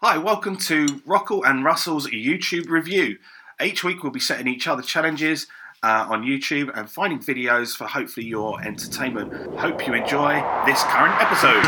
Hi, welcome to Rockall and Russell's YouTube review. Each week we'll be setting each other challenges on YouTube and finding videos for hopefully your entertainment. Hope you enjoy this current episode.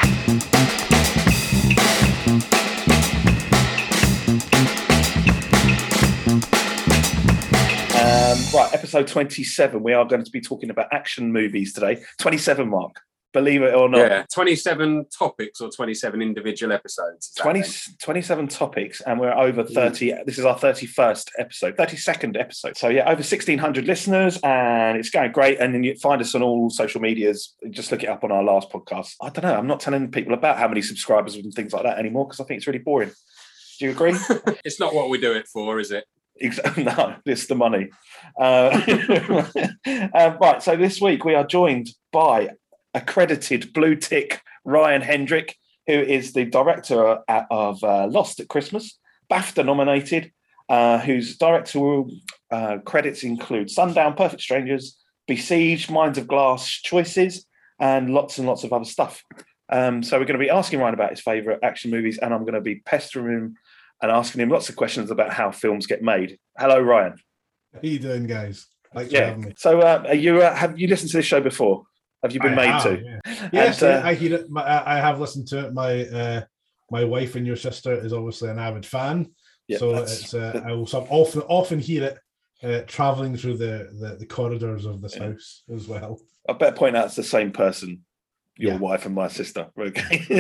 Right, episode 27. We are going to be talking about action movies today. 27, Mark. Believe it or not. Yeah, 27 topics or 27 individual episodes. 27 topics, and we're over 30. This is our 31st episode, 32nd episode. So, yeah, over 1,600 listeners, and it's going great. And then you find us on all social medias. Just look it up on our last podcast. I don't know. I'm not telling people about how many subscribers and things like that anymore because I think it's really boring. Do you agree? It's not what we do it for, is it? No, it's the money. Right, so this week we are joined by accredited blue tick Ryan Hendrick, who is the director of Lost at Christmas, BAFTA nominated, whose directorial credits include Sundown, Perfect Strangers, Besieged, Minds of Glass, Choices, and lots of other stuff. So we're going to be asking Ryan about his favourite action movies, and I'm going to be pestering him and asking him lots of questions about how films get made. Hello, Ryan. How you doing, guys? Thanks for having me. So have you listened to this show before? Have you been made to? Yeah. Yes, I hear it. I have listened to it. My wife and your sister is obviously an avid fan, so it's I will often hear it traveling through the corridors of this house as well. I better point out it's the same person. Your wife and my sister. Okay.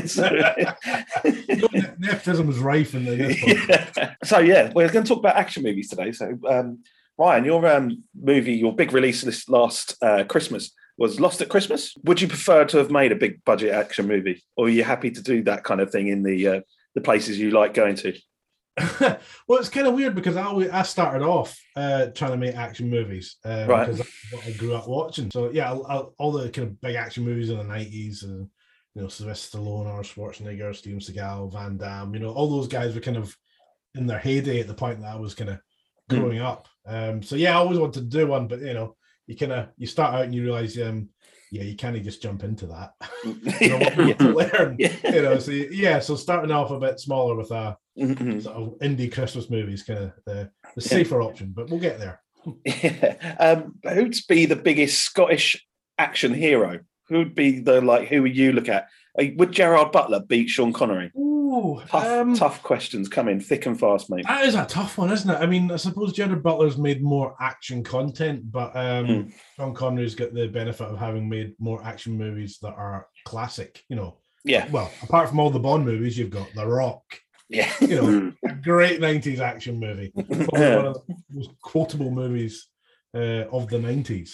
Nepotism is rife in this point. So we're going to talk about action movies today. So Ryan, your movie, your big release this last Christmas was Lost at Christmas. Would you prefer to have made a big budget action movie, or are you happy to do that kind of thing in the places you like going to? Well, it's kind of weird because I started off trying to make action movies, right? Because that's what I grew up watching. So all the kind of big action movies in the 90s, and Sylvester Stallone, Arnold Schwarzenegger, Steven Seagal, Van Damme, all those guys were kind of in their heyday at the point that I was kind of growing up. I always wanted to do one, but you start out and you realize you kind of just jump into that. What to learn. So starting off a bit smaller with a sort of indie Christmas movies, kind of the safer option, but we'll get there. Who'd be the biggest Scottish action hero? Who'd be who would you look at? Would Gerard Butler beat Sean Connery? Ooh, tough questions coming thick and fast, mate. That is a tough one, isn't it? I mean, I suppose Gerard Butler's made more action content, but Sean Connery's got the benefit of having made more action movies that are classic. Well, apart from all the Bond movies, you've got The Rock. Yeah, a great 90s action movie. Probably one of the most quotable movies of the 90s.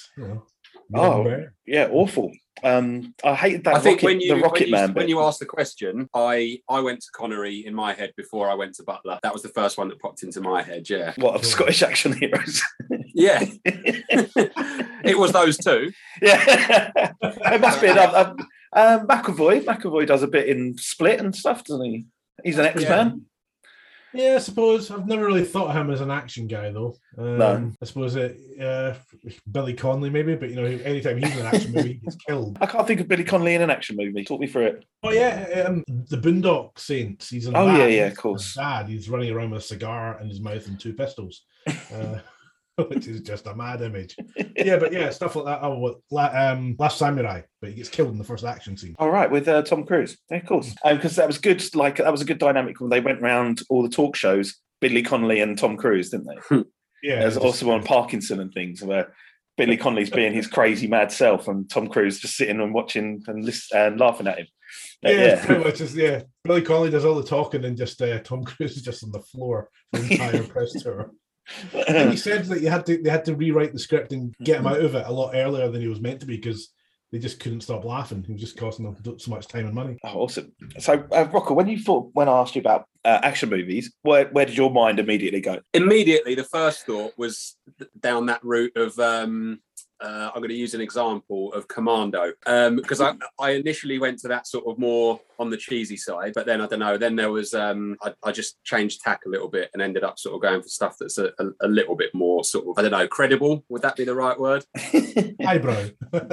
Awful. I hated that. I think when you asked the question, I went to Connery in my head before I went to Butler. That was the first one that popped into my head. Yeah. What of Scottish action heroes? Yeah, it was those two. Yeah, it must be enough. McAvoy does a bit in Split and stuff, doesn't he? He's an X-Man. Yeah, I suppose I've never really thought of him as an action guy, though. No, I suppose Billy Connolly maybe, but anytime he's in an action movie, he gets killed. I can't think of Billy Connolly in an action movie. Talk me through it. Oh yeah, the Boondock Saints. He's in. Of course. Dad. He's running around with a cigar in his mouth and two pistols, which is just a mad image. Stuff like that. Oh, Last Samurai, but he gets killed in the first action scene. All right, with Tom Cruise. Yeah, of course, because that was good. That was a good dynamic when they went around all the talk shows. Billy Connolly and Tom Cruise, didn't they? Yeah. There's also on Parkinson and things where Billy Connolly's being his crazy mad self, and Tom Cruise just sitting and watching and listening and laughing at him. Pretty much. Billy Connolly does all the talking, and just Tom Cruise is just on the floor for the entire press tour. And he said that they had to rewrite the script and get him out of it a lot earlier than he was meant to be because they just couldn't stop laughing. It was just costing them so much time and money. Oh, awesome. So, Rocco, when I asked you about action movies, where did your mind immediately go? Immediately, the first thought was down that route of I'm going to use an example of Commando, because I initially went to that sort of more on the cheesy side, but then I don't know. Then there was I just changed tack a little bit and ended up sort of going for stuff that's a little bit more sort of, I don't know, credible. Would that be the right word? Highbrow.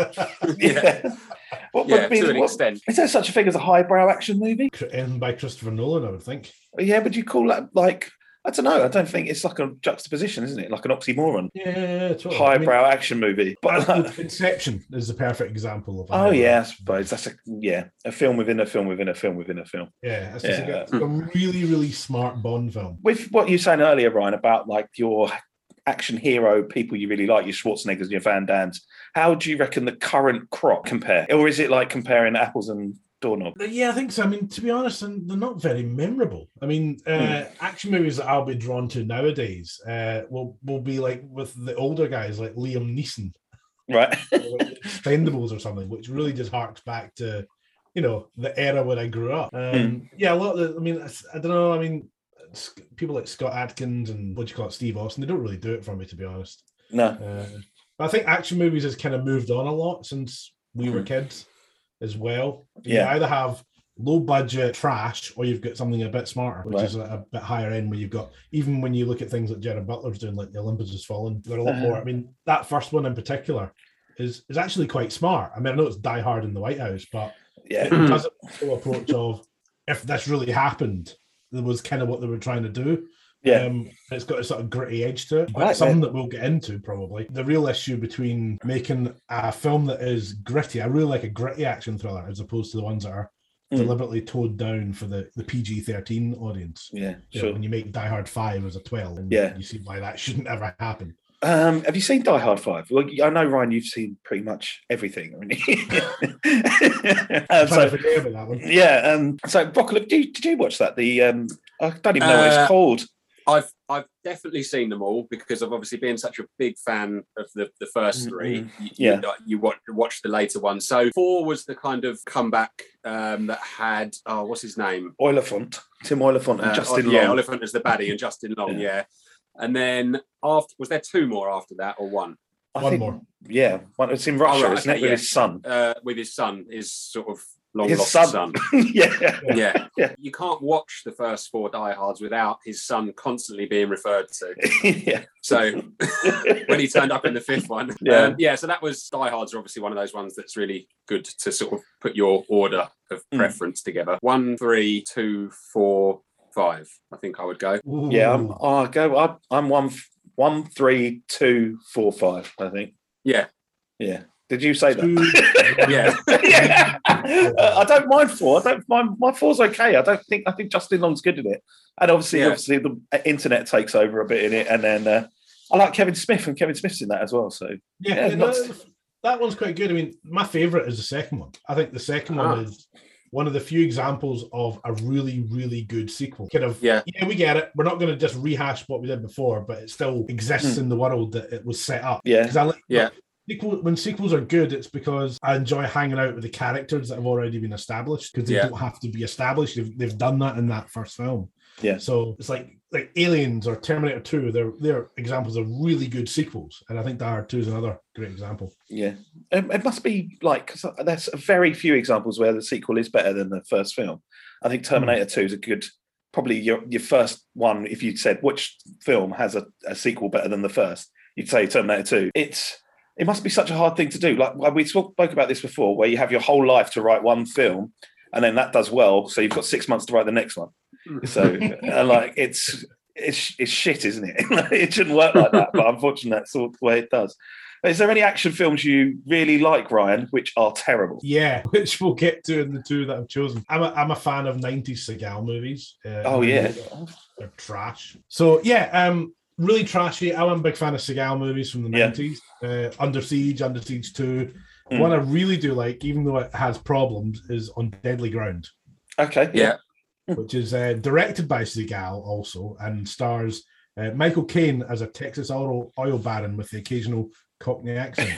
Yeah. To an extent. Is there such a thing as a highbrow action movie? By Christopher Nolan, I would think. Yeah, but you call that like, I don't know. I don't think it's like a juxtaposition, isn't it? Like an oxymoron. Yeah, totally. Highbrow action movie. But Inception is the perfect example of. Oh yeah, I suppose that's a film within a film within a film within a film. Yeah, it's a really, really smart Bond film. With what you were saying earlier, Ryan, about like your action hero people you really like, your Schwarzeneggers and your Van Dammes. How do you reckon the current crop compare, or is it like comparing apples and doorknob? Yeah, I think so. I mean, to be honest, they're not very memorable. I mean, action movies that I'll be drawn to nowadays will be like with the older guys like Liam Neeson, right? Like Expendables or something, which really just harks back to, you know, the era when I grew up. Yeah, a lot of I mean, I don't know. I mean, people like Scott Adkins and Steve Austin, they don't really do it for me, to be honest. No. But I think action movies has kind of moved on a lot since we were kids as well. You either have low budget trash or you've got something a bit smarter, which is a bit higher end, where you've got, even when you look at things like Gerard Butler's doing, like The Olympus Has Fallen, they're a lot more. I mean, that first one in particular is actually quite smart. I mean, I know it's Die Hard in the White House, but it does a full approach of, if this really happened, that was kind of what they were trying to do. It's got a sort of gritty edge to it. But something that we'll get into probably. The real issue between making a film that is gritty, I really like a gritty action thriller as opposed to the ones that are deliberately toned down for the PG-13 audience. Yeah, you know, when you make Die Hard 5 as a 12, and you see why that shouldn't ever happen. Have you seen Die Hard 5? Well, I know, Ryan, you've seen pretty much everything. I mean, so Broccoli, did you watch that? I don't even know what it's called. I've definitely seen them all, because I've obviously been such a big fan of the first three. You watched the later one. So 4 was the kind of comeback that had, what's his name? Oliphant. Tim Oliphant and Justin Long. Yeah, Oliphant as the baddie and Justin Long, And then was there 2 more after that, or 1? One more. Yeah, one. It's in Russia, isn't it? With his son. With his son, his sort of long-lost son. Yeah. You can't watch the first 4 Die Hards without his son constantly being referred to. So when he turned up in the 5th one, so that was, Die Hards are obviously one of those ones that's really good to sort of put your order of preference together. 1, 3, 2, 4, 5. I think I would go. Ooh. Yeah, I'm 1, 3, 2, 4, 5. I think. Yeah. Did you say that? I don't mind 4. I don't mind. My 4's okay. I think Justin Long's good in it, and obviously the internet takes over a bit in it, and then I like Kevin Smith, and Kevin Smith's in that as well. So that one's quite good. I mean, my favourite is the second one. I think the second one is one of the few examples of a really, really good sequel. We get it. We're not going to just rehash what we did before, but it still exists in the world that it was set up. When sequels are good, it's because I enjoy hanging out with the characters that have already been established, because they don't have to be established. They've done that in that first film. Yeah. So it's like Aliens or Terminator 2. They're examples of really good sequels, and I think Die Hard 2 is another great example. Yeah, it must be like, because there's very few examples where the sequel is better than the first film. I think Terminator 2 is a good, probably your first one. If you said which film has a sequel better than the first, you'd say Terminator 2. It must be such a hard thing to do. Like we spoke about this before, where you have your whole life to write one film, and then that does well, so you've got 6 months to write the next one. So, it's shit, isn't it? It shouldn't work like that, but unfortunately, that's the way it does. Is there any action films you really like, Ryan, which are terrible? Yeah, which we'll get to in the 2 that I've chosen. I'm a fan of 90s Seagal movies. They're trash. So really trashy. I'm a big fan of Seagal movies from the 90s. Under Siege 2. One I really do like, even though it has problems, is On Deadly Ground. Okay. Yeah. Which is directed by Seagal also, and stars Michael Caine as a Texas oil baron with the occasional Cockney accent.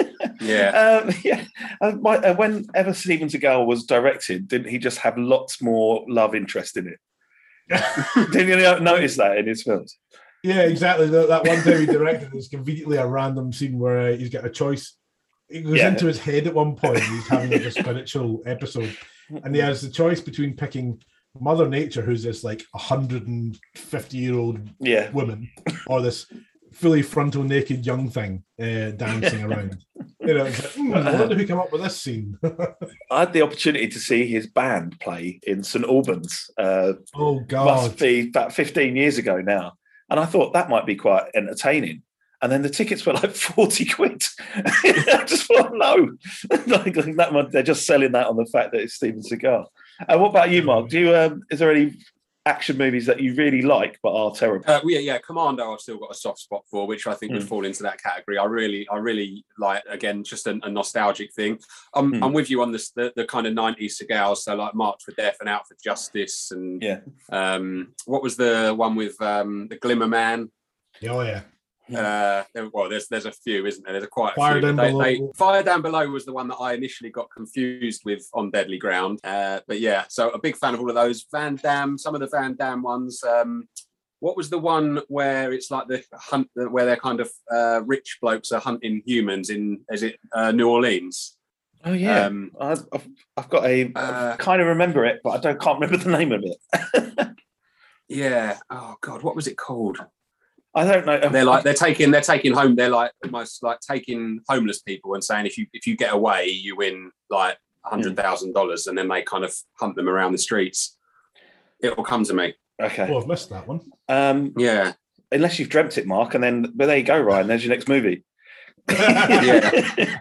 Whenever Steven Seagal was directed, didn't he just have lots more love interest in it? Didn't you notice that in his films? Yeah, exactly. That one time he directed is conveniently a random scene where he's got a choice. It goes into his head at one point. He's having like a spiritual episode, and he has the choice between picking Mother Nature, who's this like 150-year-old woman, or this fully frontal naked young thing dancing around. It's like, I wonder who came up with this scene. I had the opportunity to see his band play in St Albans. Oh God, must be about 15 years ago now, and I thought that might be quite entertaining. And then the tickets were like 40 quid. I just thought, no, they're just selling that on the fact that it's Steven Seagal. What about you, Mark? Do you is there any action movies that you really like but are terrible? Commando I've still got a soft spot for, which I think would fall into that category. I really like, again, just a nostalgic thing. I'm with you on this, the kind of 90s Seagal, so like March for Death and Out for Justice, and what was the one with the Glimmer Man? Oh yeah. There's a few, isn't there? There's quite a Fire few. Down Below. Fire Down Below was the one that I initially got confused with On Deadly Ground. But yeah, so a big fan of all of those. Van Damme, some of the Van Damme ones. What was the one where it's like the hunt, where they're kind of rich blokes are hunting humans in? Is it New Orleans? Oh yeah, I've got I kind of remember it, but I can't remember the name of it. Yeah. Oh God, what was it called? I don't know. They're taking home. They're like almost like taking homeless people and saying if you get away, you win like $100,000, and then they kind of hunt them around the streets. It will come to me. Okay. Oh, I've missed that one. Yeah. Unless you've dreamt it, Mark, and then but there you go, Ryan. There's your next movie. Yeah.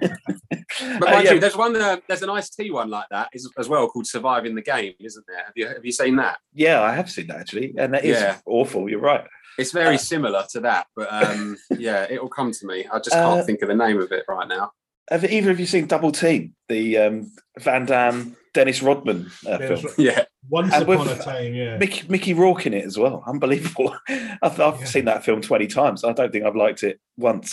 But mind you, there's an Ice-T one like that as well called Surviving the Game, isn't there? Have you seen that? Yeah, I have seen that actually, and that is awful. You're right. It's very similar to that, but it will come to me. I just can't think of the name of it right now. Have either of you seen Double Team, the Van Damme, Dennis Rodman film? Yeah. Once upon a time, yeah. Mickey Rourke in it as well. Unbelievable. I've seen that film 20 times. I don't think I've liked it once.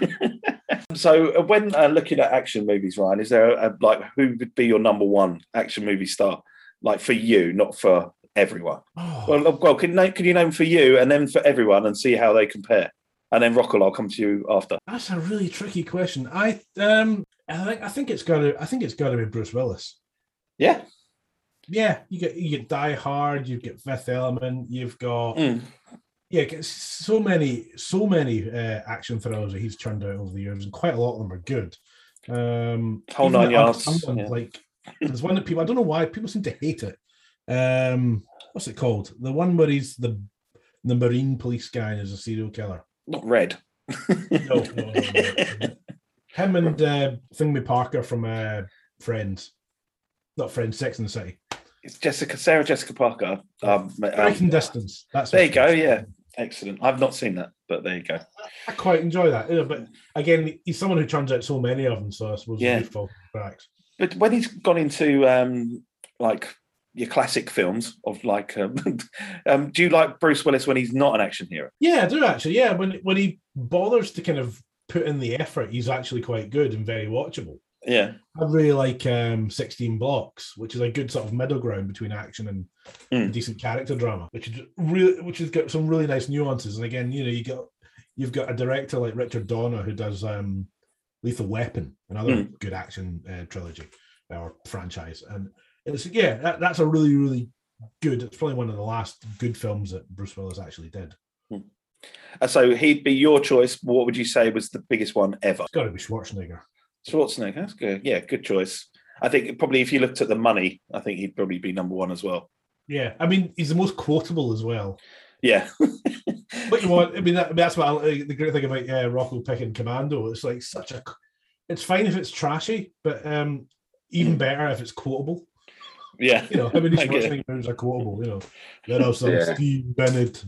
So when looking at action movies, Ryan, is there who would be your number one action movie star? Like for you, not for everyone. Oh. Well, can you name for you and then for everyone and see how they compare? And then Rockwell, I'll come to you after. That's a really tricky question. I think it's got to be Bruce Willis. Yeah. Yeah, you get Die Hard, you get Fifth Element, you've got so many action thrillers that he's churned out over the years, and quite a lot of them are good. Whole Nine Yards. Like there's one that people, I don't know why people seem to hate it. What's it called? The one where he's the Marine police guy and is a serial killer. Not Red. No. Him and Thingy Parker from Friends. Not Friends, Sex and the City. It's Sarah Jessica Parker. Striking Distance. That's there you go. Yeah, excellent. I've not seen that, but there you go. I quite enjoy that. But again, he's someone who churns out so many of them, so I suppose he's tracks. But when he's gone into like your classic films of like, do you like Bruce Willis when he's not an action hero? Yeah, I do actually. Yeah, when he bothers to kind of put in the effort, he's actually quite good and very watchable. Yeah, I really like 16 Blocks, which is a good sort of middle ground between action and decent character drama, which has got some really nice nuances. And again, you've got a director like Richard Donner who does Lethal Weapon, another good action trilogy or franchise, and it's that's a really, really good. It's probably one of the last good films that Bruce Willis actually did. So he'd be your choice. What would you say was the biggest one ever? It's got to be Schwarzenegger. Schwarzenegger, that's good. Yeah, good choice. I think probably if you looked at the money, I think he'd probably be number one as well. Yeah, I mean, he's the most quotable as well. Yeah. What you want? I mean, that's what the great thing about Rocco picking Commando. It's like it's fine if it's trashy, but even better if it's quotable. Yeah. How many Schwarzenegger movies are quotable? There are some Steve Bennett.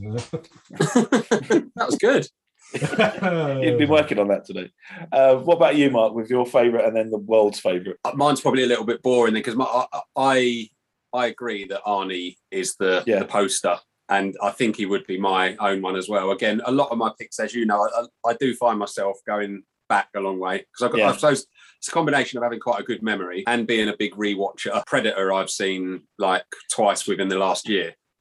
That was good. You've been working on that today. What about you, Mark, with your favourite and then the world's favourite? Mine's probably a little bit boring because I agree that Arnie is the poster, and I think he would be my own one as well. Again, a lot of my picks, as you know, I do find myself going back a long way because I suppose it's a combination of having quite a good memory and being a big rewatcher. Predator I've seen like twice within the last year.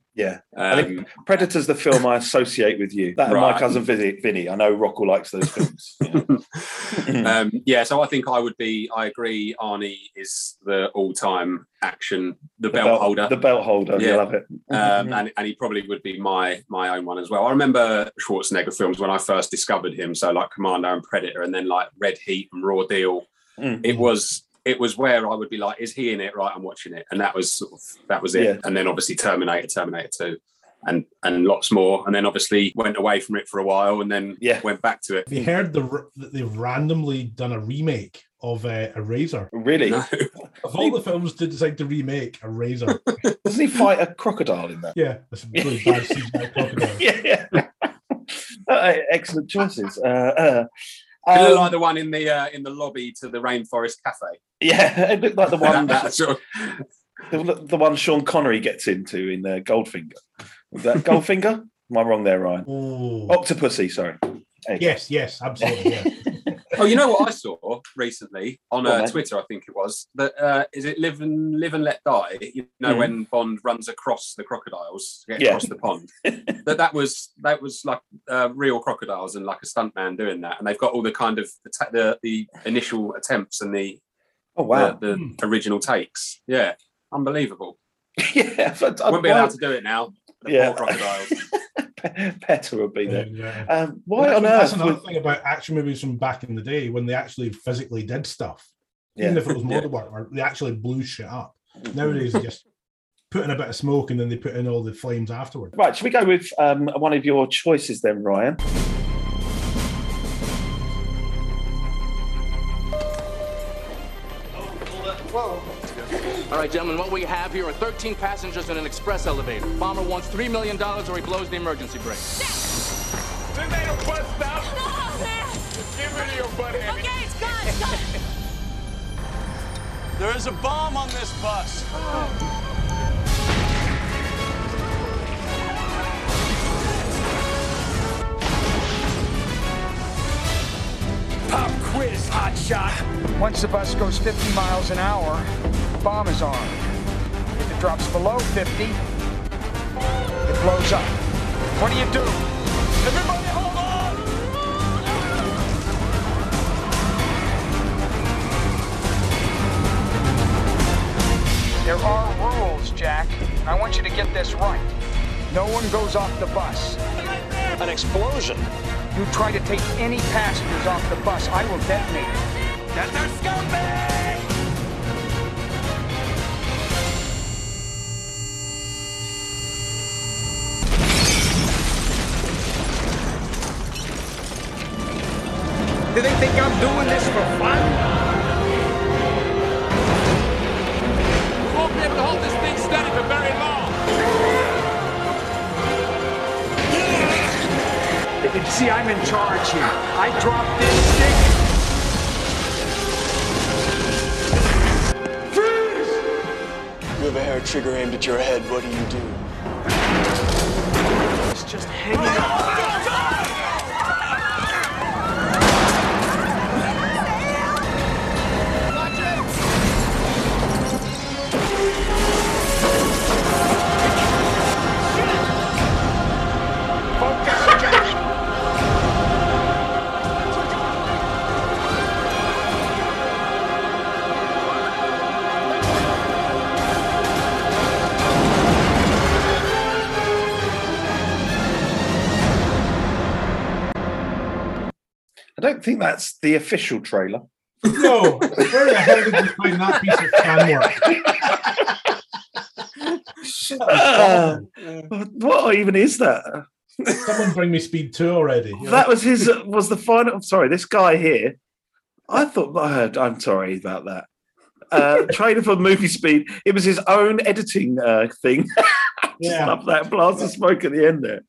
Yeah, I think Predator's the film I associate with you. That and My Cousin Vinny. I know Rockwell likes those films. So I think I agree, Arnie is the all-time action, the belt holder. The belt holder, yeah. I love it. And he probably would be my own one as well. I remember Schwarzenegger films when I first discovered him, so like Commando and Predator, and then like Red Heat and Raw Deal. It was where I would be like, is he in it? Right, I'm watching it. And that was it. Yeah. And then obviously Terminator 2, and lots more. And then obviously went away from it for a while and then went back to it. Have you heard that they've randomly done a remake of Eraser? Really? No. Of all the films to decide to remake Eraser. Doesn't he fight a crocodile in that? Yeah, that's a really bad CGI crocodile. Yeah. Excellent choices. Like the one in the lobby to the Rainforest Cafe. Yeah, it looked like the one the one Sean Connery gets into in Goldfinger. Was that Goldfinger? Am I wrong there, Ryan? Ooh. Octopussy, sorry. Yes, absolutely. Yeah. Oh, you know what I saw recently on Twitter? I think it was that. Is it Live and Let Die? You know, when Bond runs across the crocodiles, across the pond. that was like real crocodiles and like a stuntman doing that, and they've got all the kind of the initial attempts and the the original takes. Yeah, unbelievable. Yeah, but wouldn't be allowed to do it now. The poor crocodiles. Petter would be there. Yeah. Why on earth? That's another thing about action movies from back in the day when they actually physically did stuff. Even if it was model work, where they actually blew shit up. Nowadays, they just put in a bit of smoke and then they put in all the flames afterwards. Right, should we go with one of your choices then, Ryan? Whoa. All right, gentlemen, what we have here are 13 passengers in an express elevator. Bomber wants $3 million or he blows the emergency brake. They made a bus stop. No, man. Just give it to your buddy. Okay, it's gone. There is a bomb on this bus. Pop quiz, hotshot. Once the bus goes 50 miles an hour, the bomb is armed. If it drops below 50, it blows up. What do you do? Everybody hold on! There are rules, Jack, and I want you to get this right. No one goes off the bus. An explosion. You try to take any passengers off the bus, I will detonate it. That's our scumbag! Do they think I'm doing this for fun? We won't be able to hold this thing steady for very long. You see, I'm in charge here. I drop this stick. Freeze! You have a hair trigger aimed at your head. What do? It's just hanging out. I don't think that's the official trailer. No, where the hell did you find that piece of fan work? What even is that? Someone bring me Speed 2 already. That was was the final. I'm sorry, this guy here. I thought I heard. I'm sorry about that. Trailer for movie Speed. It was his own editing thing. Yeah, love that blast of smoke at the end there.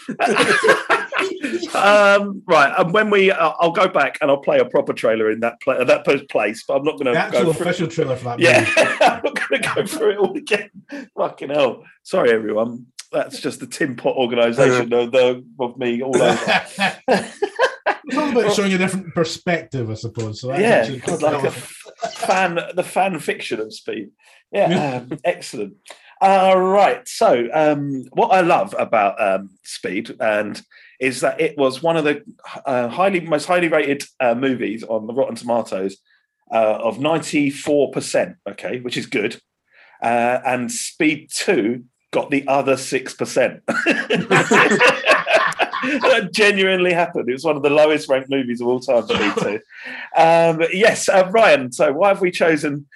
Right, and when I'll go back and I'll play a proper trailer in that place, but I'm not going to. The actual official trailer for that. Yeah, I'm not going to go through it all again. Fucking hell! Sorry, everyone. That's just the Tin Pot organisation of me all over. It's all about showing a different perspective, I suppose. So that's like the fan fiction of Speed. Yeah, excellent. Right. So, what I love about Speed is that it was one of the most highly rated movies on the Rotten Tomatoes of 94%. Okay, which is good. And Speed 2 got the other 6%. That genuinely happened. It was one of the lowest ranked movies of all time, Speed 2. Yes, Ryan. So, why have we chosen?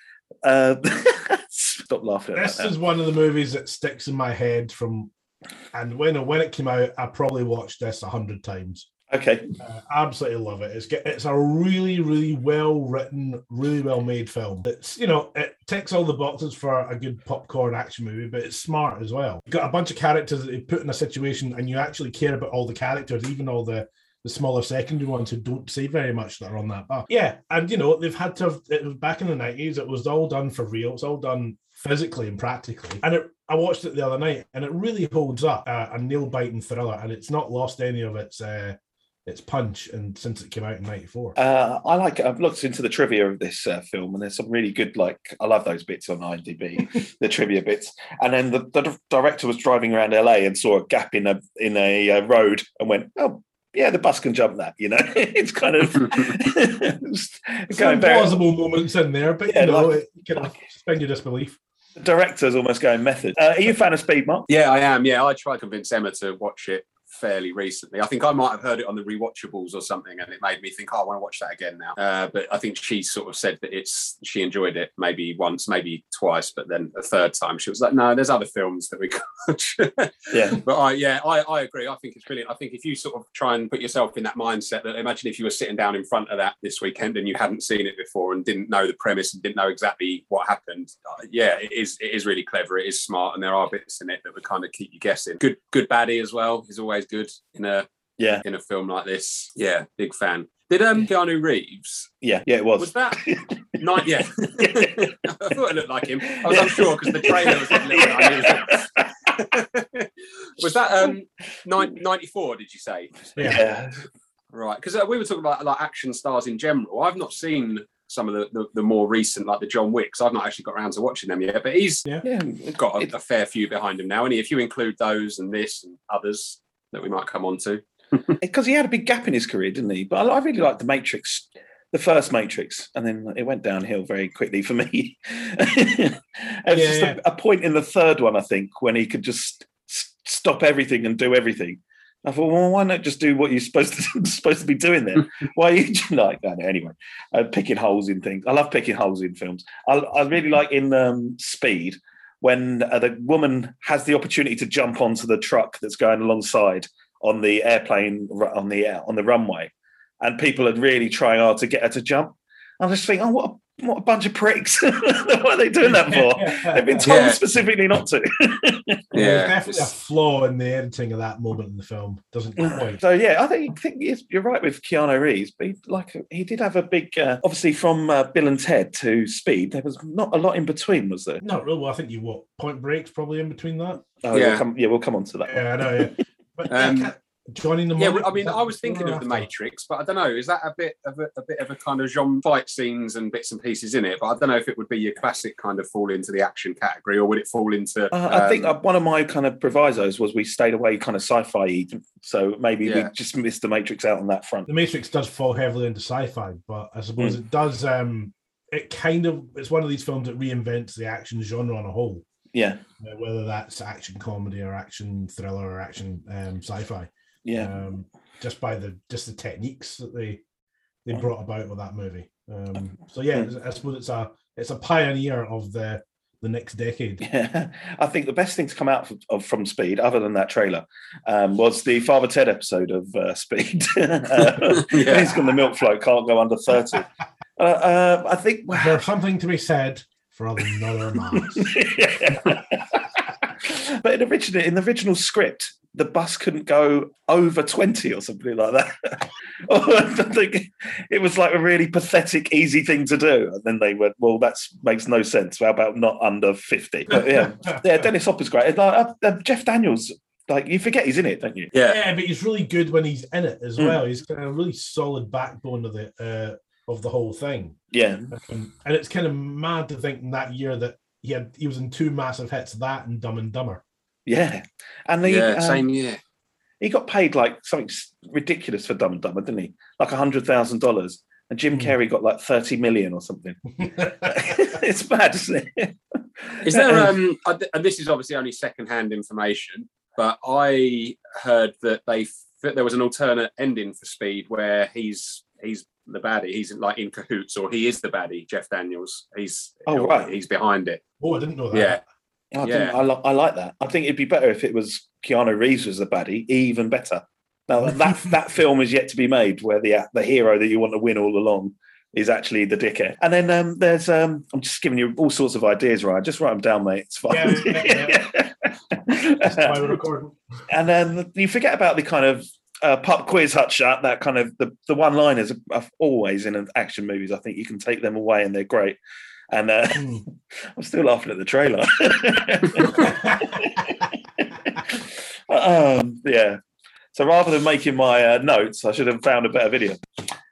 Stop laughing. This is one of the movies that sticks in my head and when it came out, I probably watched this 100 times. Okay, absolutely love it. It's a really, really well written, really well made film. It ticks all the boxes for a good popcorn action movie, but it's smart as well. You've got a bunch of characters that they put in a situation, and you actually care about all the characters, even all the smaller secondary ones who don't say very much that are on that bar. Yeah, and they've had to have, it was back in the 90s, it was all done for real, it's all done physically and practically. And I watched it the other night, and it really holds up, a nail-biting thriller, and it's not lost any of its punch, and since it came out in 94. I've looked into the trivia of this film, and there's some really good, I love those bits on IMDb, the trivia bits. And then the director was driving around LA and saw a gap in a road and went, oh, yeah, the bus can jump that, It's kind of some plausible moments in there, but you can suspend your disbelief. The director's almost going method. Are you a fan of Speed, Mark? Yeah, I am. Yeah, I tried to convince Emma to watch it fairly recently. I think I might have heard it on the rewatchables or something, and it made me think, I want to watch that again now. But I think she sort of said that she enjoyed it maybe once, maybe twice, but then a third time she was like, no, there's other films that we could watch. Yeah. But I agree. I think it's brilliant. I think if you sort of try and put yourself in that mindset, that imagine if you were sitting down in front of that this weekend and you hadn't seen it before and didn't know the premise and didn't know exactly what happened. It is really clever. It is smart, and there are bits in it that would kind of keep you guessing. Good baddie as well is always good in a film like this. Yeah, big fan. Did Keanu Reeves? Yeah, it was. Was that night? Yeah, I thought it looked like him. I was unsure because the trailer was a little bit unusual. Was that 94? Did you say? Yeah. Right, because we were talking about like action stars in general. I've not seen some of the more recent, like the John Wicks. I've not actually got around to watching them yet, but he's got a fair few behind him now. And if you include those and this and others that we might come on to. Because he had a big gap in his career, didn't he? But I really liked The Matrix, the first Matrix, and then it went downhill very quickly for me. It was just a point in the third one, I think, when he could just stop everything and do everything. I thought, well, why not just do what you're supposed to be doing then? Why are you anyway? Picking holes in things. I love picking holes in films. I really like in Speed when the woman has the opportunity to jump onto the truck that's going alongside on the airplane on the runway, and people are really trying hard to get her to jump. I just think, oh, what a bunch of pricks! What are they doing that for? They've been told specifically not to. There's definitely a flaw in the editing of that moment in the film. Doesn't quite. So I think you're right with Keanu Reeves. But he did have a big, obviously from Bill and Ted to Speed. There was not a lot in between, was there? Not really. Well, I think Point Break's probably in between that. Oh we'll come on to that. Yeah, I know. Yeah. But joining the I was thinking of The Matrix, but I don't know. Is that a bit of a kind of genre fight scenes and bits and pieces in it? But I don't know if it would be your classic kind of fall into the action category, or would it fall into? I think one of my kind of provisos was we stayed away kind of sci-fi, so maybe we just missed The Matrix out on that front. The Matrix does fall heavily into sci-fi, but I suppose it does. It's one of these films that reinvents the action genre on a whole. Yeah, whether that's action comedy or action thriller or action sci-fi. Yeah, just by the techniques that they brought about with that movie. I suppose it's a pioneer of the next decade. Yeah, I think the best thing to come out from Speed, other than that trailer, was the Father Ted episode of Speed. He's got the milk float, can't go under 30. I think there's something to be said for another man. But in the original script, the bus couldn't go over 20 or something like that. I think it was like a really pathetic, easy thing to do. And then they went, well, that makes no sense. How about not under 50? But Dennis Hopper's great. Jeff Daniels, you forget he's in it, don't you? Yeah, but he's really good when he's in it as well. He's got a really solid backbone of the whole thing. Yeah. And it's kind of mad to think in that year that he was in 2 massive hits, that and Dumb and Dumber. Yeah, and same year. He got paid like something ridiculous for Dumb and Dumber, didn't he? Like $100,000, and Jim Carrey got like 30 million or something. It's bad, isn't it? Is there? And this is obviously only second-hand information, but I heard that there was an alternate ending for Speed where he's the baddie. He's like in cahoots, or he is the baddie. Jeff Daniels. He's behind it. Oh, I didn't know that. Yeah. I like that. I think it'd be better if it was Keanu Reeves was the baddie. Even better. Now that film is yet to be made, where the hero that you want to win all along is actually the dickhead. And then there's I'm just giving you all sorts of ideas, Ryan. Just write them down, mate. It's fine. Yeah. That's why we're recording. And then you forget about the kind of pop quiz hotshot. That kind of the one-liners are always in action movies. I think you can take them away, and they're great. And I'm still laughing at the trailer. Yeah. So rather than making my notes, I should have found a better video.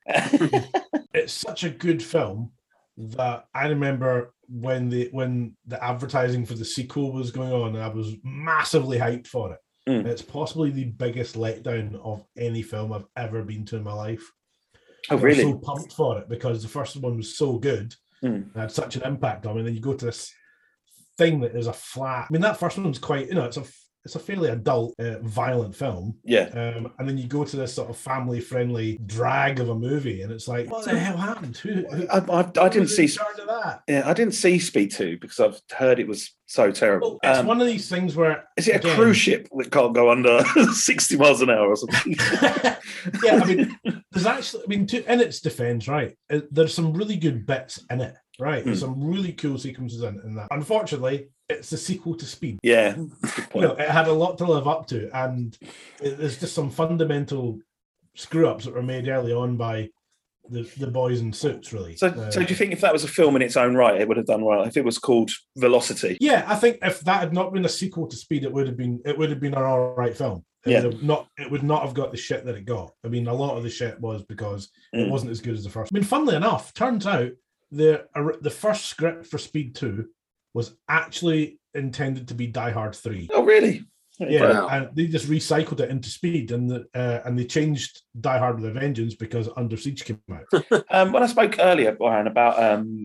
It's such a good film that I remember when the advertising for the sequel was going on, I was massively hyped for it. It's possibly the biggest letdown of any film I've ever been to in my life. Oh, really? I was so pumped for it because the first one was so good. It had such an impact on me. And then you go to this thing that is a flat. I mean, that first one's quite, it's a fairly adult, violent film. Yeah. And then you go to this sort of family-friendly drag of a movie, and it's like, what the hell happened? I didn't see that. Yeah, I didn't see Speed 2 because I've heard it was so terrible. Well, it's one of these things where is it a cruise ship that can't go under 60 miles an hour or something? Yeah, I mean, there's actually, in its defense, right? There's some really good bits in it, right? There's some really cool sequences in that. Unfortunately, it's the sequel to Speed. Yeah, good point. It had a lot to live up to, and there's just some fundamental screw-ups that were made early on by the boys in suits, really. So do you think if that was a film in its own right, it would have done well? If it was called Velocity? Yeah, I think if that had not been a sequel to Speed, it would have been an all right film. It would not have got the shit that it got. I mean, a lot of the shit was because it wasn't as good as the first. I mean, funnily enough, turns out the first script for Speed 2 was actually intended to be Die Hard 3. Oh, really? Yeah, wow. And they just recycled it into Speed, and they changed Die Hard with a Vengeance because Under Siege came out. When I spoke earlier, Brian, about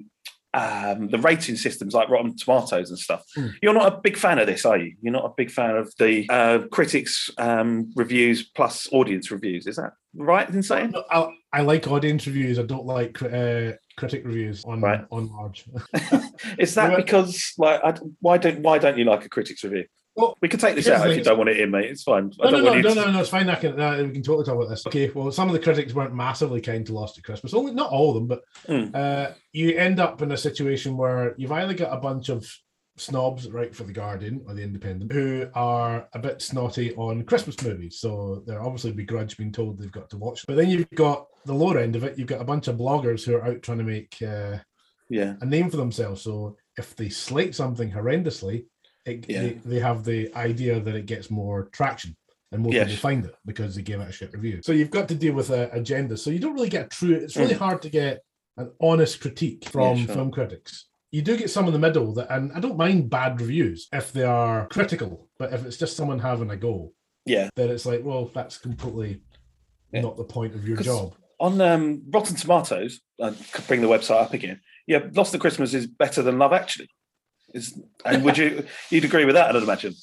the rating systems like Rotten Tomatoes and stuff, you're not a big fan of this, are you? You're not a big fan of the critics' reviews plus audience reviews, is that right in saying? I like audience reviews. I don't like critic reviews on large. Is that because why don't you like a critic's review? Well, we can take this out if you don't want it in, mate. It's fine. No, it's fine. We can totally talk about this. Okay, well, some of the critics weren't massively kind to Lost at Christmas. Only not all of them, but you end up in a situation where you've either got a bunch of snobs, right, for The Guardian or The Independent, who are a bit snotty on Christmas movies. So they're obviously begrudged being told they've got to watch. But then you've got the lower end of it. You've got a bunch of bloggers who are out trying to make a name for themselves. So if they slate something horrendously, they have the idea that it gets more traction and more people find it because they gave it a shit review. So you've got to deal with agendas. So you don't really get it's really hard to get an honest critique from film critics. You do get some in the middle and I don't mind bad reviews if they are critical, but if it's just someone having a go, then it's like, well, that's completely not the point of your job. On Rotten Tomatoes, I could bring the website up again. Yeah, Lost at Christmas is better than Love Actually. And you'd agree with that, I'd imagine?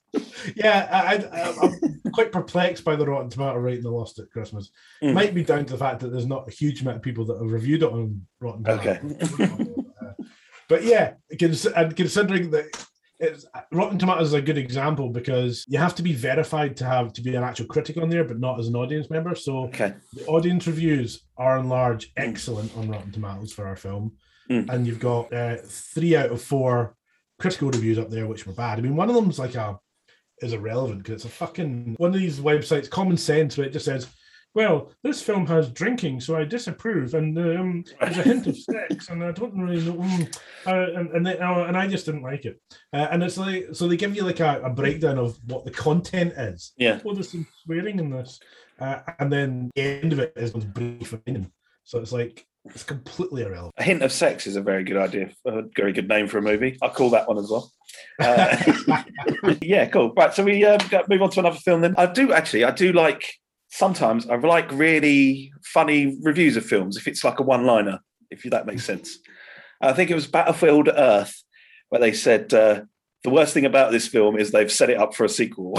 Yeah, I'm quite perplexed by the Rotten Tomato rating of Lost at Christmas. Might be down to the fact that there's not a huge amount of people that have reviewed it on Rotten Tomato. Okay. But yeah, considering that Rotten Tomatoes is a good example because you have to be verified to be an actual critic on there, but not as an audience member. So the audience reviews are in large excellent on Rotten Tomatoes for our film. And you've got 3 out of 4 critical reviews up there, which were bad. I mean, one of them's is irrelevant because it's a fucking one of these websites, Common Sense, where it just says, well, this film has drinking, so I disapprove, and there's a hint of sex, and I don't really know, and I just didn't like it. And it's like, so they give you a breakdown of what the content is. Yeah. Well, there's some swearing in this, and then the end of it is brief opinion. So it's like, It's completely irrelevant. A Hint of Sex is a very good idea, a very good name for a movie. I'll call that one as well. Yeah, cool. Right, so we move on to another film then. I do like, sometimes I like really funny reviews of films, if it's like a one-liner, if that makes sense. I think it was Battlefield Earth, where they said, the worst thing about this film is they've set it up for a sequel.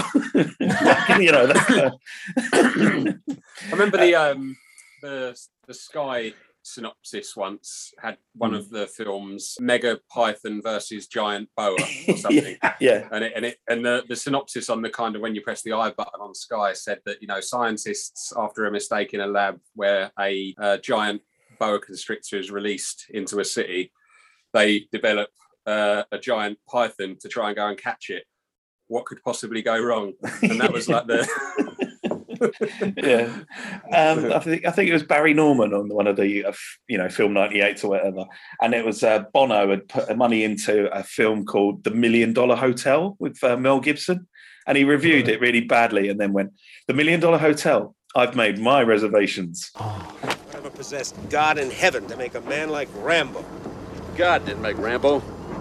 I remember the Sky synopsis once had one of the films, Mega Python versus Giant Boa or something. Yeah. And the synopsis on the kind of when you press the I button on Sky said that, scientists, after a mistake in a lab where a giant boa constrictor is released into a city, they develop a giant python to try and go and catch it. What could possibly go wrong? And that was like the yeah. I think it was Barry Norman on one of the Film 98 or whatever, and it was Bono had put money into a film called The $1 Million Hotel with Mel Gibson, and he reviewed it really badly and then went, "The $1 Million Hotel, I've made my reservations." Whatever possessed God in heaven to make a man like Rambo? God didn't make Rambo.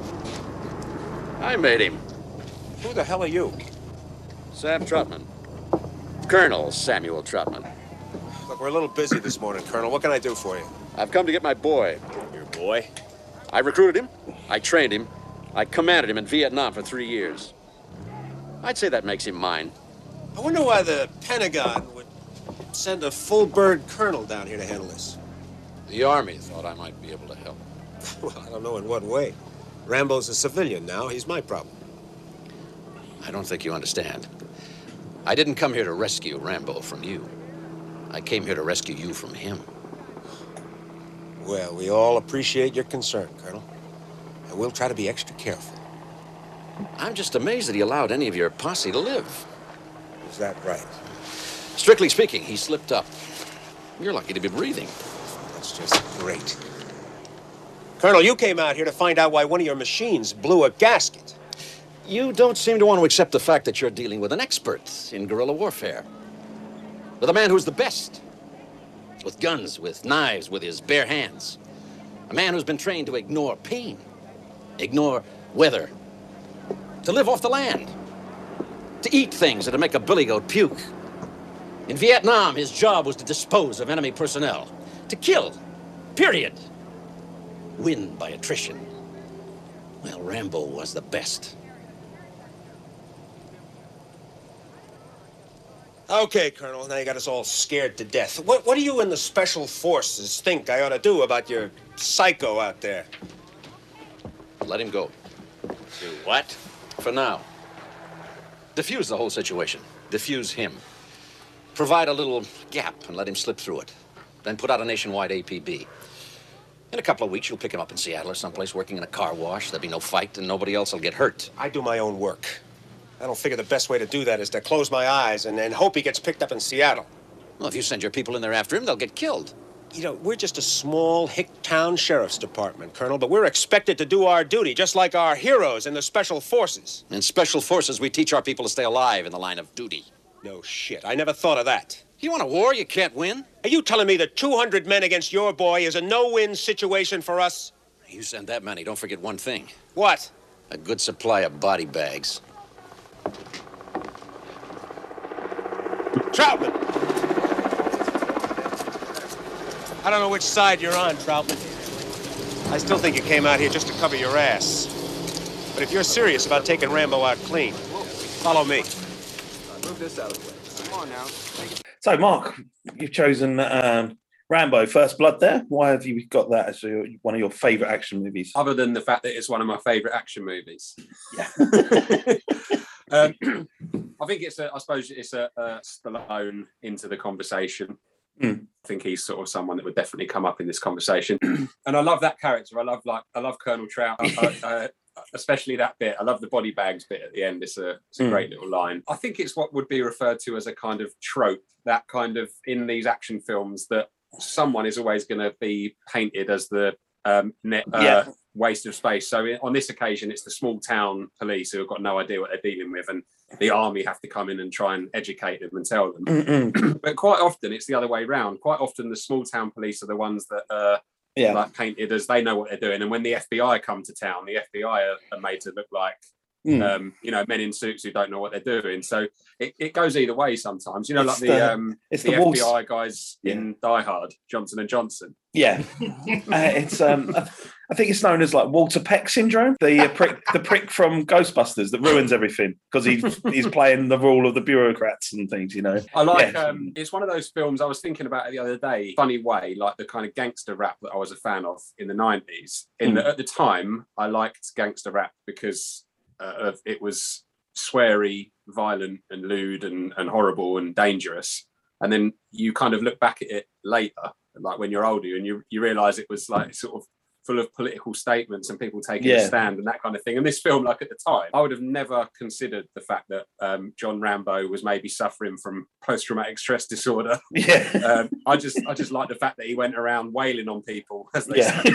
I made him. Who the hell are you? Sam Trotman. Colonel Samuel Trotman. Look, we're a little busy this morning, Colonel. What can I do for you? I've come to get my boy. Your boy? I recruited him. I trained him. I commanded him in Vietnam for 3 years. I'd say that makes him mine. I wonder why the Pentagon would send a full-bird colonel down here to handle this. The Army thought I might be able to help. Well, I don't know in what way. Rambo's a civilian now. He's my problem. I don't think you understand. I didn't come here to rescue Rambo from you. I came here to rescue you from him. Well, we all appreciate your concern, Colonel. And we'll try to be extra careful. I'm just amazed that he allowed any of your posse to live. Is that right? Strictly speaking, he slipped up. You're lucky to be breathing. That's just great. Colonel, you came out here to find out why one of your machines blew a gasket. You don't seem to want to accept the fact that you're dealing with an expert in guerrilla warfare. With a man who's the best. With guns, with knives, with his bare hands. A man who's been trained to ignore pain, ignore weather, to live off the land, to eat things that'll make a billy goat puke. In Vietnam, his job was to dispose of enemy personnel, to kill, period. Win by attrition. Well, Rambo was the best. Okay, Colonel, now you got us all scared to death. What do you and the Special Forces think I ought to do about your psycho out there? Let him go. Do what? For now. Diffuse the whole situation. Diffuse him. Provide a little gap and let him slip through it. Then put out a nationwide APB. In a couple of weeks, you'll pick him up in Seattle or someplace working in a car wash. There'll be no fight and nobody else will get hurt. I do my own work. I don't figure the best way to do that is to close my eyes and hope he gets picked up in Seattle. Well, if you send your people in there after him, they'll get killed. You know, we're just a small hick-town sheriff's department, Colonel, but we're expected to do our duty, just like our heroes in the Special Forces. In Special Forces, we teach our people to stay alive in the line of duty. No shit. I never thought of that. You want a war you can't win? Are you telling me that 200 men against your boy is a no-win situation for us? You send that many, don't forget one thing. What? A good supply of body bags. Troutman! I don't know which side you're on, Troutman. I still think you came out here just to cover your ass. But if you're serious about taking Rambo out clean, follow me. Move this out of the way. Come on now. So, Mark, you've chosen Rambo: First Blood there. Why have you got that as one of your favourite action movies? Other than the fact that it's one of my favourite action movies. Yeah. I think I suppose it's a Stallone into the conversation. I think he's sort of someone that would definitely come up in this conversation. And I love that character. I love Colonel Trout. Especially that bit. I love the body bags bit at the end. It's a great little line. I think it's what would be referred to as a kind of trope, that kind of in these action films that someone is always going to be painted as the waste of space. So on this occasion, it's the small town police who have got no idea what they're dealing with, and the army have to come in and try and educate them and tell them. But quite often, it's the other way around. Quite often, the small town police are the ones that like painted as they know what they're doing. And when the FBI come to town, the FBI are made to look like, men in suits who don't know what they're doing. So it goes either way sometimes. You know, like the FBI guys in Die Hard, Johnson & Johnson. Yeah. It's I think it's known as like Walter Peck syndrome, the prick from Ghostbusters that ruins everything because he's playing the role of the bureaucrats and things, you know. I like it's one of those films I was thinking about it the other day, funny way, like the kind of gangster rap that I was a fan of in the 90s. At the time, I liked gangster rap because it was sweary, violent and lewd and horrible and dangerous. And then you kind of look back at it later, like when you're older, and you realise it was like sort of full of political statements and people taking a stand and that kind of thing. And this film, like at the time, I would have never considered the fact that John Rambo was maybe suffering from post-traumatic stress disorder. Yeah. I just like the fact that he went around wailing on people, as they say.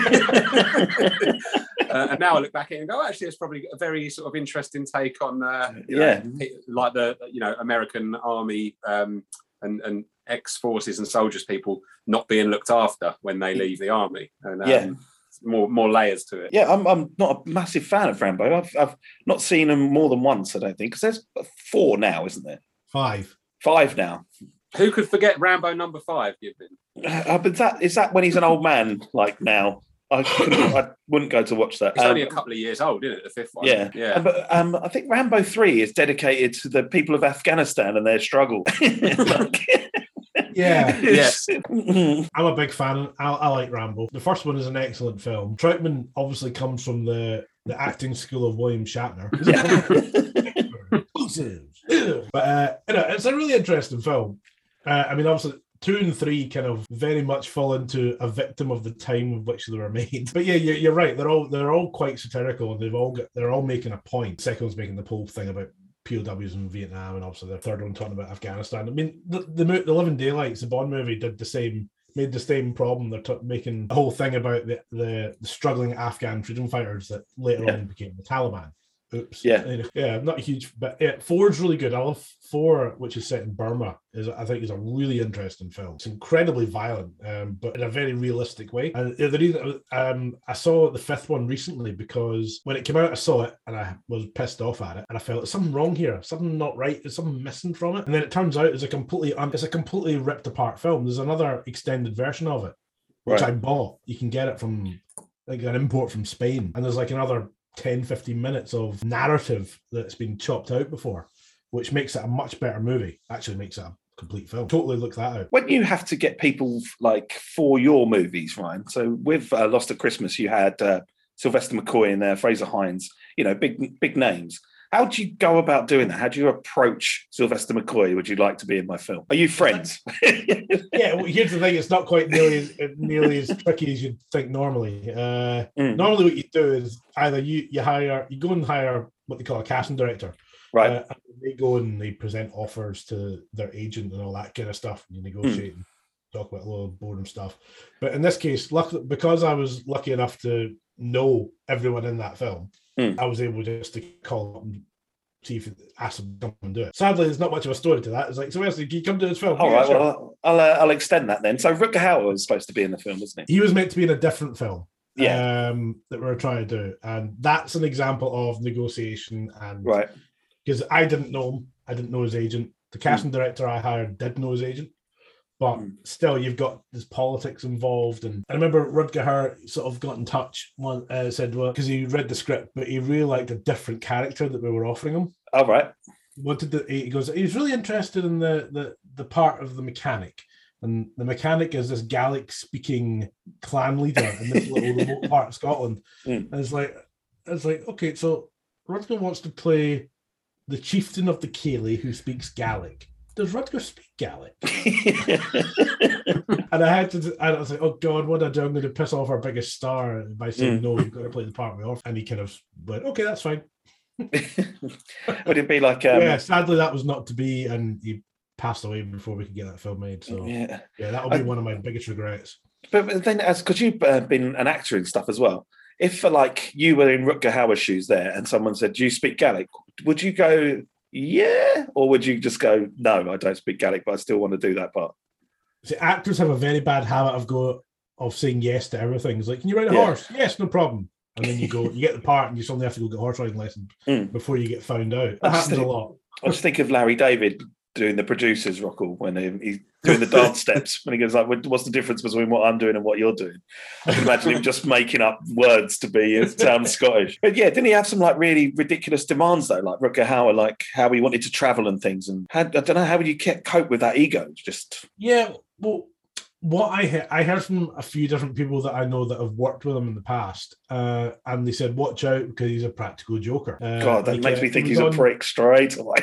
And now I look back at it and go, actually, it's probably a very sort of interesting take on, like the American army and ex-forces and soldiers people not being looked after when they leave the army. And more layers to it. Yeah, I'm not a massive fan of Rambo. I've not seen him more than once, I don't think, because there's 4 now, isn't there? 5 now. Who could forget Rambo number 5? But is that when he's an old man? Like now, I wouldn't go to watch that. It's only a couple of years old, isn't it? The 5th one. Yeah. But I think Rambo 3 is dedicated to the people of Afghanistan and their struggle. Yes. I'm a big fan. I like Rambo. The first one is an excellent film. Troutman obviously comes from the acting school of William Shatner. But it's a really interesting film. I mean, obviously 2 and 3 kind of very much fall into a victim of the time of which they were made. But yeah, you're right. They're all quite satirical, and they're all making a point. The second one's making the whole thing about POWs in Vietnam, and obviously the third one talking about Afghanistan. I mean, the Living Daylights, the Bond movie, made the same problem. They're making a whole thing about the struggling Afghan freedom fighters that later on became the Taliban. Oops. Yeah, not a huge, but yeah, 4's really good. I love 4, which is set in Burma. I think is a really interesting film. It's incredibly violent, but in a very realistic way. And the reason I saw the 5th one recently because when it came out, I saw it and I was pissed off at it, and I felt there's something wrong here, something not right, there's something missing from it. And then it turns out it's a completely ripped apart film. There's another extended version of it, which I bought. You can get it from like an import from Spain, and there's like another 10-15 minutes of narrative that's been chopped out before, which makes it a much better movie. Actually makes it a complete film. Totally look that out. When you have to get people like for your movies, Ryan, so with Lost at Christmas you had Sylvester McCoy and Fraser Hines, big names. How do you go about doing that? How do you approach Sylvester McCoy? Would you like to be in my film? Are you friends? Yeah, well, here's the thing. It's not quite nearly as tricky as you'd think normally. Normally what you do is either you go and hire what they call a casting director. Right. They go and they present offers to their agent and all that kind of stuff. And you negotiate and talk about a little boredom stuff. But in this case, because I was lucky enough to know everyone in that film, I was able just to call up and see if ask them to come and do it. Sadly, there's not much of a story to that. It's like, so Wesley, can you come do this film? All right, well, I'll extend that then. So Rutger Hauer was supposed to be in the film, wasn't he? He was meant to be in a different film. That we were trying to do, and that's an example of negotiation. And because I didn't know him, I didn't know his agent. The casting director I hired did know his agent. But still, you've got this politics involved. And I remember Rutger Hauer sort of got in touch, said, well, because he read the script, but he really liked a different character that we were offering him. All right. He goes, he was really interested in the part of the mechanic. And the mechanic is this Gaelic-speaking clan leader in this little remote part of Scotland. And it's like, okay, so Rutger wants to play the chieftain of the Cayley who speaks Gaelic. Does Rutger speak Gaelic? And I was like, oh God, what did I do? I'm going to piss off our biggest star by saying, no, you've got to play the part we offer. And he kind of went, okay, that's fine. Would it be like... sadly that was not to be, and he passed away before we could get that film made. So yeah, that'll be one of my biggest regrets. But then, because you've been an actor and stuff as well, if you were in Rutger Hauer's shoes there and someone said, do you speak Gaelic? Would you go... yeah, or would you just go, no, I don't speak Gaelic, but I still want to do that part? See, actors have a very bad habit of going, of saying yes to everything. It's like, can you ride a horse? Yes, no problem. And then you get the part and you suddenly have to go get horse riding lessons before you get found out. That happens a lot. I just think of Larry David doing the producer's rockle when he's doing the dance steps, when he goes like, what's the difference between what I'm doing and what you're doing? I can imagine him just making up words to sound Scottish. But yeah, didn't he have some like really ridiculous demands though, like Rutger Hauer, like how he wanted to travel and things? And I don't know, how would you cope with that ego? Well, what I heard from a few different people that I know that have worked with him in the past, and they said, watch out because he's a practical joker. God, that makes me think he's a prick straight away.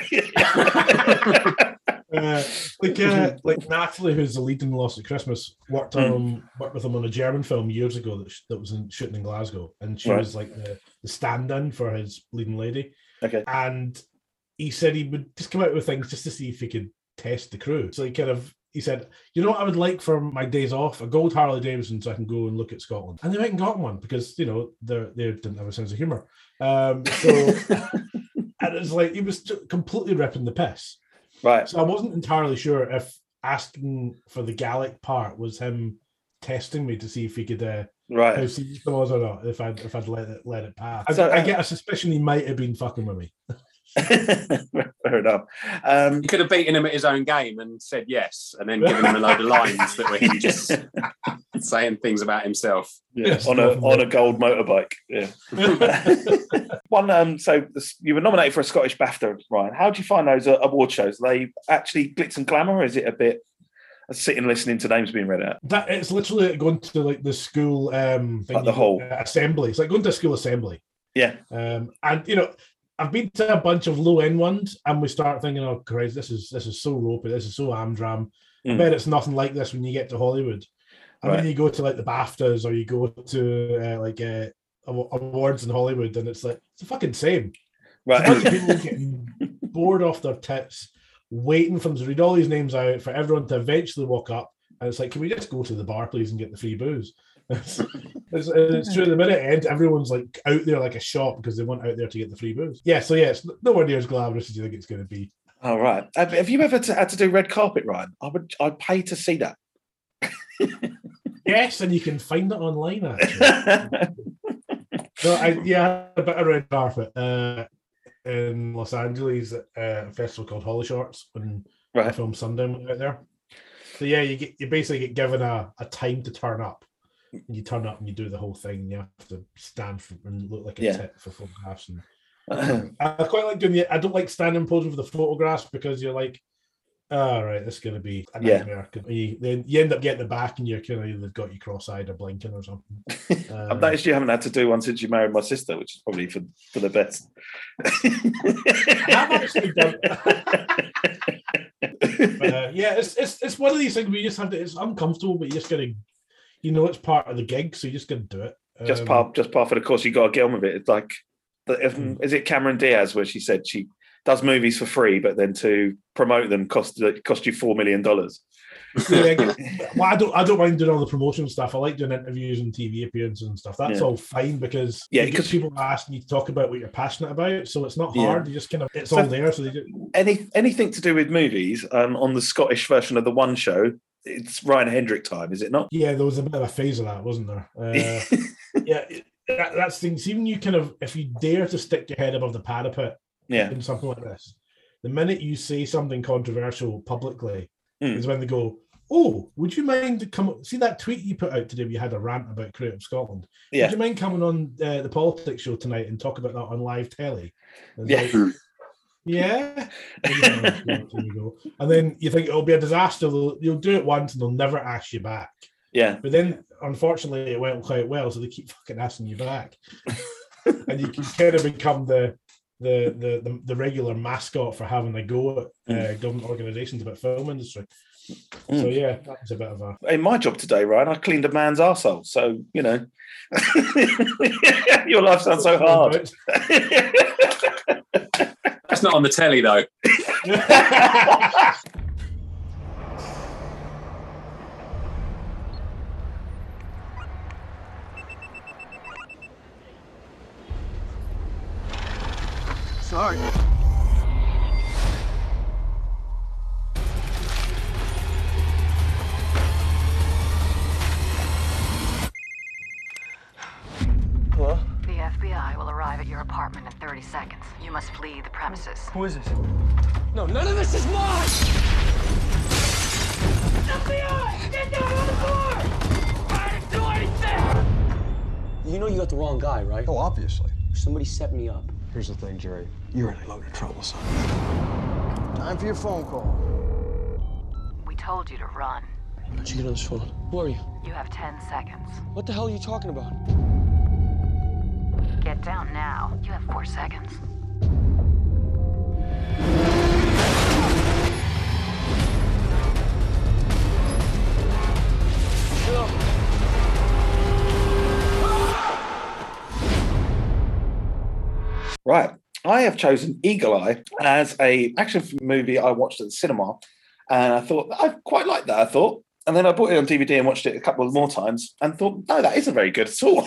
Like Natalie, who's the lead in Lost at Christmas, worked with him on a German film years ago that was shooting in Glasgow, and she was like the stand-in for his leading lady. Okay, and he said he would just come out with things just to see if he could test the crew. So he said, you know what I would like for my days off? A gold Harley Davidson so I can go and look at Scotland. And they went and got one because, they didn't have a sense of humour. And it's like he was completely ripping the piss. Right. So I wasn't entirely sure if asking for the Gallic part was him testing me to see if he could how serious it was or not, if I'd let it pass. So, I get a suspicion he might have been fucking with me. Fair enough. You could have beaten him at his own game and said yes, and then given him a load of lines that were him just saying things about himself. Yeah, on a gold motorbike. Yeah. So you were nominated for a Scottish BAFTA, Ryan. How do you find those award shows? Are they actually glitz and glamour, or is it a bit sitting listening to names being read out? That it's literally going to like the school like the whole assembly. It's like going to a school assembly. Yeah. And I've been to a bunch of low-end ones, and we start thinking, "Oh, Christ, this is so ropey. This is so amdram." I bet it's nothing like this when you get to Hollywood. And then you go to like the BAFTAs, or you go to awards in Hollywood, and it's like it's the fucking same. Right. A bunch of people getting bored off their tits, waiting for them to read all these names out for everyone to eventually walk up, and it's like, can we just go to the bar, please, and get the free booze? It's true. The minute it ends, everyone's like out there like a shop because they want out there to get the free booze. It's nowhere near as glamorous as you think it's going to be. All right. Have you ever had to do red carpet, Ryan? I'd pay to see that. Yes, and you can find it online actually. I had a bit of red carpet in Los Angeles at a festival called Holly Shorts when the film Sundown went out there. So yeah, you basically get given a time to turn up. You turn up and you do the whole thing. And you have to stand and look like a tit for photographs. And I quite like doing it. I don't like standing posing for the photographs because you're like, all right, this is going to be a nightmare. Then you end up getting the back and you're kind of either got you cross-eyed or blinking or something. I've noticed you haven't had to do one since you married my sister, which is probably for the best. I've actually done. But, it's one of these things where you just have to. It's uncomfortable, but you just got to. It's part of the gig, so you just got to do it. Just part for the course. You got to get on with it. It's like, is it Cameron Diaz where she said she does movies for free, but then to promote them cost you $4 million. Well, I don't mind doing all the promotion stuff. I like doing interviews and TV appearances and stuff. That's all fine because people are asking you to talk about what you're passionate about, so it's not hard. You just it's all there. So they do anything to do with movies. On the Scottish version of the One Show, it's Ryan Hendrick time, is it not? Yeah, there was a bit of a phase of that, wasn't there? That's things. Even you if you dare to stick your head above the parapet. In something like this, the minute you say something controversial publicly is when they go, "Oh, would you mind to come see that tweet you put out today where you had a rant about Creative Scotland? Would you mind coming on the politics show tonight and talk about that on live telly?" And yeah. And then you think it'll be a disaster. You'll do it once and they'll never ask you back. Yeah. But then, unfortunately, it went quite well, so they keep fucking asking you back, and you can kind of become the regular mascot for having a go at government organisations about film industry. So that was a bit of a... In my job today, Ryan, I cleaned a man's arsehole. So, your life sounds so hard. That's not on the telly, though. Sorry. flee the premises. Who is this? No, none of this is mine! FBI! Get down on the floor! I didn't do anything! You know you got the wrong guy, right? Oh, obviously. Somebody set me up. Here's the thing, Jerry. You're in a load of trouble, son. Time for your phone call. We told you to run. How'd you get on this phone? Who are you? You have 10 seconds. What the hell are you talking about? Get down now. You have 4 seconds. Right. I have chosen Eagle Eye as a action movie I watched at the cinema, and I thought I quite liked that. And then I bought it on DVD and watched it a couple of more times, and thought, no, that isn't very good at all.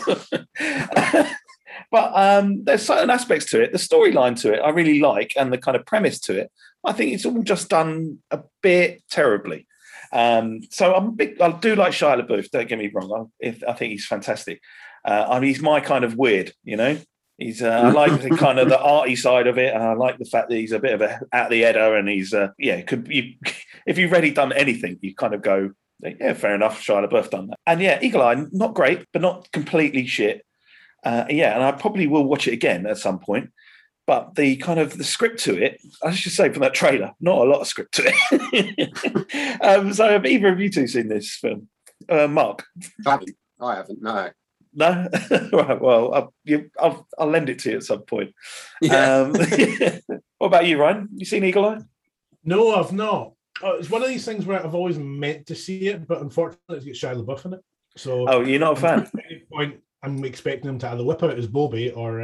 But there's certain aspects to it, the storyline to it, I really like, and the kind of premise to it. I think it's all just done a bit terribly. So I do like Shia LaBeouf. Don't get me wrong. I think he's fantastic. He's my kind of weird, you know. He's I like the kind of the arty side of it, and I like the fact that he's a bit of a out the header, and he's if you've already done anything, you kind of go, yeah, fair enough. Shia LaBeouf done that, and yeah, Eagle Eye, not great, but not completely shit. And I probably will watch it again at some point. But the kind of the script to it, I should say from that trailer, not a lot of script to it. So have either of you two seen this film? Mark? I haven't, no. No? Right, well, I'll lend it to you at some point. Yeah. What about you, Ryan? You seen Eagle Eye? No, I've not. It's one of these things where I've always meant to see it, but unfortunately it's got Shia LaBeouf in it. So oh, you're not a fan? At any point, I'm expecting him to either whip out his Bobby or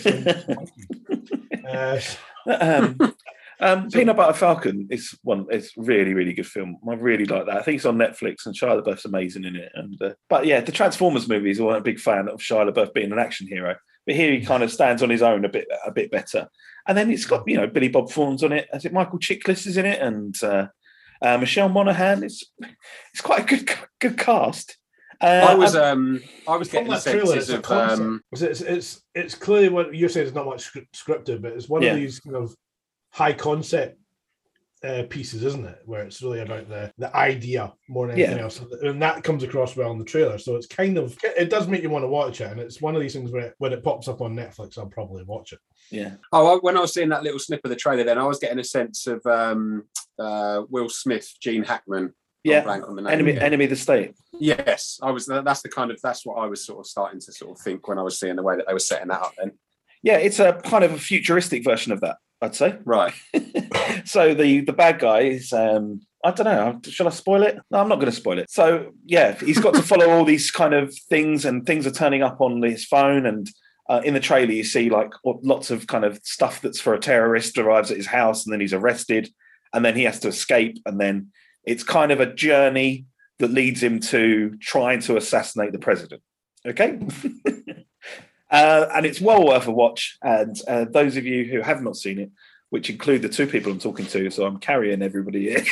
Peanut Butter Falcon is really, really good film. I really like that. I think it's on Netflix, and Shia LaBeouf's amazing in it. And but yeah, the Transformers movies, I wasn't a big fan of Shia LaBeouf being an action hero, but here he kind of stands on his own a bit better. And then it's got Billy Bob Thorne's on it. Is it Michael Chiklis is in it, and Michelle Monaghan. It's quite a good cast. I was getting the senses of it's clearly what you're saying is not much scripted, but it's one of these kind of high concept pieces, isn't it? Where it's really about the idea more than anything else, and that comes across well in the trailer. So it's it does make you want to watch it, and it's one of these things where when it pops up on Netflix, I'll probably watch it. Yeah. Oh, when I was seeing that little snip of the trailer, then I was getting a sense of Will Smith, Gene Hackman. Yeah, Enemy of the State. Yes, that's what I was sort of starting to sort of think when I was seeing the way that they were setting that up. Then, yeah, it's a kind of a futuristic version of that, I'd say. Right. So the bad guy is I don't know. Shall I spoil it? No, I'm not going to spoil it. So yeah, he's got to follow all these kind of things, and things are turning up on his phone. And in the trailer, you see like lots of kind of stuff that's for a terrorist arrives at his house, and then he's arrested, and then he has to escape, and then it's kind of a journey that leads him to trying to assassinate the president. Okay? And it's well worth a watch. And those of you who have not seen it, which include the two people I'm talking to, so I'm carrying everybody in,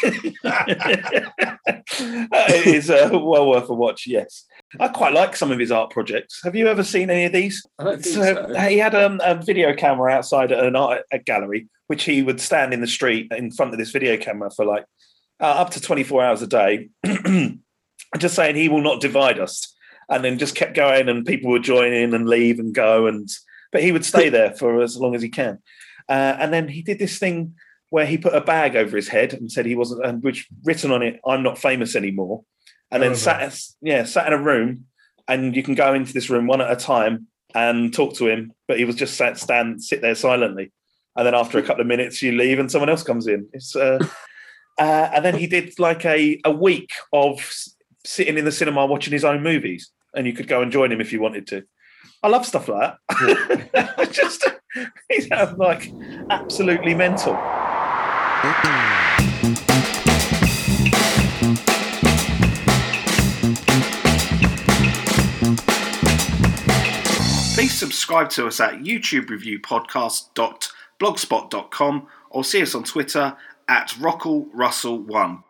it is well worth a watch, yes. I quite like some of his art projects. Have you ever seen any of these? I don't think so. He had a video camera outside at an art gallery, which he would stand in the street in front of this video camera for like up to 24 hours a day, just saying he will not divide us, and then just kept going, and people would join in and leave and go, but he would stay there for as long as he can. And then he did this thing where he put a bag over his head and said he wasn't, and which written on it, "I'm not famous anymore." And then sat in a room, and you can go into this room one at a time and talk to him, but he was just sit there silently, and then after a couple of minutes you leave and someone else comes in. It's and then he did like a week of sitting in the cinema watching his own movies, and you could go and join him if you wanted to. I love stuff like that. He's like absolutely mental. Please subscribe to us at YouTubeReviewPodcast.blogspot.com or see us on Twitter @RockallRussell1.